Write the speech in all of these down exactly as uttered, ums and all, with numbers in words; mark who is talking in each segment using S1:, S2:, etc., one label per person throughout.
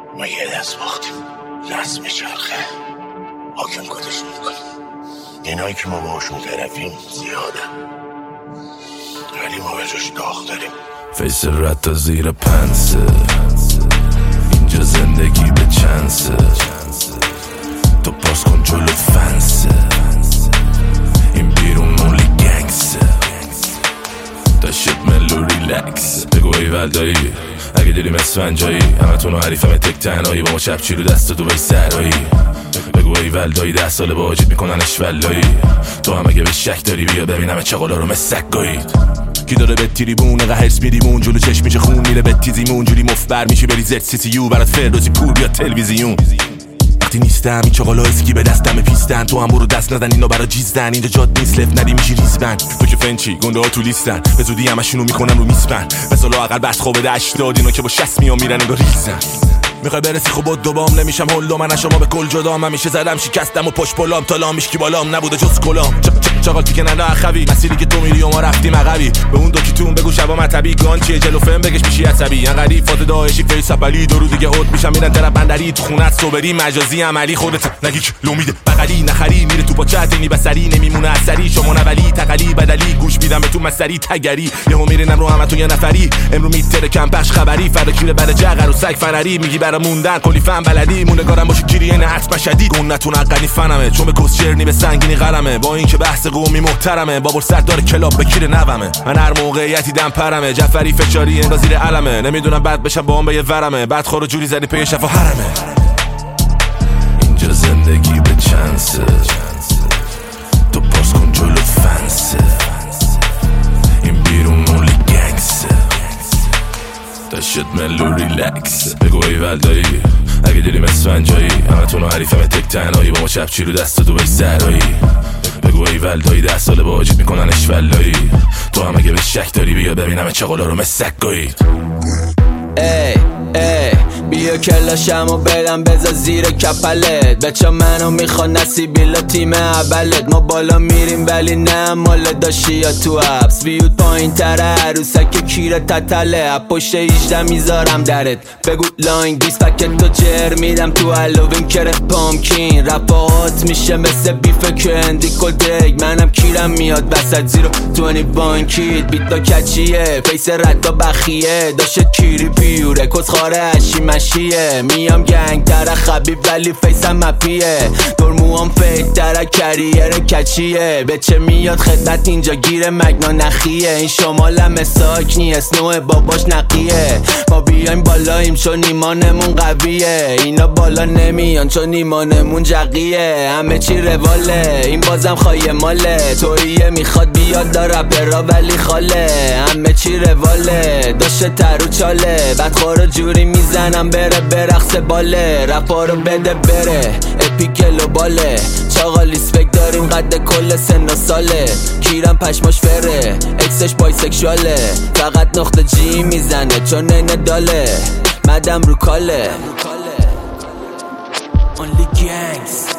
S1: ما یه دست باختیم، دست میچرخه حاکم کدشون میکنیم. اینایی که ما باشون طرفیم زیاده، ولی ما به جاش داغ داریم.
S2: فیس رد تا زیر پنسه، اینجا زندگی به چنسه، تو پاس کن جلو فنسه، این بیرون مولی گنگسه، تا شد ملو ریلکس. بگو ایول دایی اگه دلیم اسفنجایی، همه تونو حریفم تک تنهایی، با ما چپچی رو دست تو بای سرایی. بگو ایول دایی ده ساله با حاجید میکننش ولایی، تو هم اگه به شک داری بیا ببینم چه قلا رو مسک گایید. کی داره به تریبون قهرس میریمون جلو چشم میشه خون میره به تیزیمون، جوری مفبر میشه بری زد سی سی یو برات فردوسی پور بیا تلویزیون. وقتی نیستم این چاقالا اسکی به دستم پیستن، تو هم برو دست نزن اینا برا جیزدن، اینجا جاد نیست لفت ندی میشی ریزبن. تو که فنچی گنده ها تو لیستن، به زودی همشونو میکنم رو میسپن، به سالا اقل بست خوابه ده اشتاد، اینا که با شست میان میرن انگار ریزن. میخوای برسی خب بود دوبام نمیشم هلو، من شما به کل جدام، همیشه زدم شکستم و پشت پلام تالام میشکی بالام نبوده جز کلام. چاقال تیکه ننده اخوی مسیری که تو میری و ما رفتیم عقبی، به اون دوکیتون بگو شبا مطبی گان چیه جلو فهم بگش میشی عصبی. انقدی فات داعشی فیس اپلی دو روز دیگه اوت میشم میرن طرف بندری، تو خونت صبری مجازی عملی خودت نگیک لومیده بغلی نخری، میره تو پاچت اینی بسری نمیمونه اثری، شما نولی تقلی بدلی گوش میدم به تو مسری تگری، یهو میرینم رو همتون یه نفری، امرو میتره کم پخش خبری، فردا کیره بره جغر و سگ فرری، میگی برا موندن کلی فهم بلدی، موندگارم باشه گیری نه حتما شدید، گونتون حقنی فنمه چون به کسچرنی به سنگینی قلمه، با اینکه بحث قومی محترمه بابور سردار کلاب بکیر نومه، من هر موقعیتی دم پرمه، جعفری فشاری انگار زیر علمه، نمیدونم بعد بشم با هم به یه ورمه، بعد خورو جوری زدی پی شفا حرمه. اینجا زندگی به چنسه، تو پاس کن جلو فنسه، این بیرون مولی گنگسه، تا شد ملو ریلکس. بگو ایول دایی اگه دلیم اسفنجایی، همه تونو حریفم تک تنهایی، با ما چپچی رو دست تو بای سرایی. بگو ایول دایی ده ساله با حاجید میکننش ولایی، تو هم اگه به شک داری بیا ببینم چه قلا رو مسک گایید.
S3: ای ای بیا کلاشمو بدم بذار زیر کپلت، بچه منو میخوان نصیبیلا تیم اولت، ما بالا میریم ولی نه مال داشتی یا تو حبس، بیود پایین تره عروسک کیره تتله، پشت هیجده میذارم درت، بگو لاین دیس پکت تو جر میدم تو هالوین کره پامکین، رپاهات میشه مثل بیف کندی کدگ، منم کیرم میاد وسط زیرو تونی بانکید، بیتا کچیه فیس ردا بخیه، داشت کیری پیوره کس خاره اشی مشیه، میام گنگ تره خبیب ولی فیسم مپیه، دور موام فیک تره کریر کچیه، بچه میاد خدمت اینجا گیر مگنا نخیه، این شمالم ساکنی اسنوه باباش نقیه، ما بیایم بالاییم چون ایمانمون قویه، اینا بالا نمیان چون ایمانمون جقیه، همه چی رواله این بازم خواهی ماله، توییه میخواد بیاد داره پرا ولی خاله، همه چی رواله داشته ترو چاله، بعد خورو جوری میزنم بره برقص باله، رپا رو بده بره اپیکلو باله، چاقالیس فکر داریم قد کل سن و ساله، کیرم پشماش فره اکسش بایسکشواله، فقط نقطه جی میزنه چون اینه داله، مدم رو کاله Only gangs.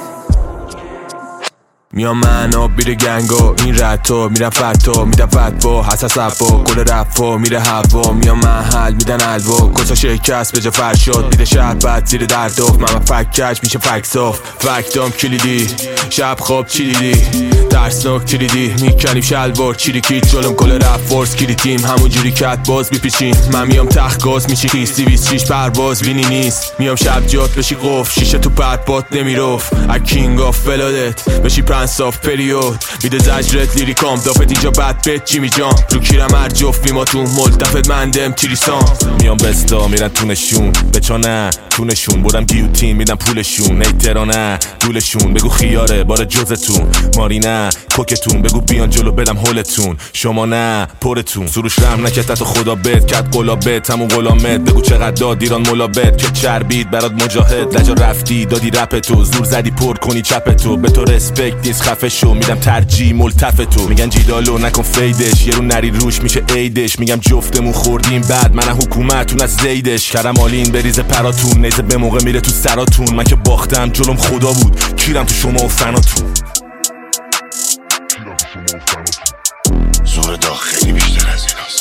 S2: میام من و بیره گنگو این رتو میرم فتو میدم فتبو حساس ابو گل رفو میره هوا، میام محل میدن البو کسا شکست به جا فرشد بیده شهر بد زیر دردوف، من فککش میشه فکسوف فکتام کلیدی شب خواب چی دیدی درسناک کلیدی میکنیم شلوار چیری کیت جلوم کل رپ فورس کلی تیم همون جوری کت باز بیپیچین، من میام تخت گاز میشی خیستی بیست شیش پرواز وینی نیست، میام شب جات بشی قف شیشه تو پرپات نمیروف ا کینگ آف ولادت بشی پرنس آف پریود، میده زجرت لیریکام دافت اینجا بد بت جیمی جان، رو کیرم هر جفت ما تو ملتفت مندم تیریسان، میام بستا میرن تونشون بچانه تونشون برم گیوتین میدم پولشون، نیترانه دولشون بگو خیاره بار جزتون، مارینه کوکتون بگو بیان جلو بدم هولتون، شما نه پرتون سروش رحم نکت تو خدا بد کت قلابت همون غلامت، بگو چقدر داد ایران ملابت که چربید برات مجاهد، لجا رفتی دادی رپ تو زور زدی پر کنی چپ تو، به تو رسپکت نیست خفه شو میدم ترجیح ملتف تو، میگن جیدالو نکن فیدش یه رو نری روش میشه ایدش، میگم جفتمون خوردیم بعد من حکومتون از زیدش، کرم آلین بریز پراتون نیزه به موقع میره تو سراتون، من که باختم جلوم خدا بود کیرم تو شما و فناتون،
S1: زور داغ خیلی بیشتر از ایناست.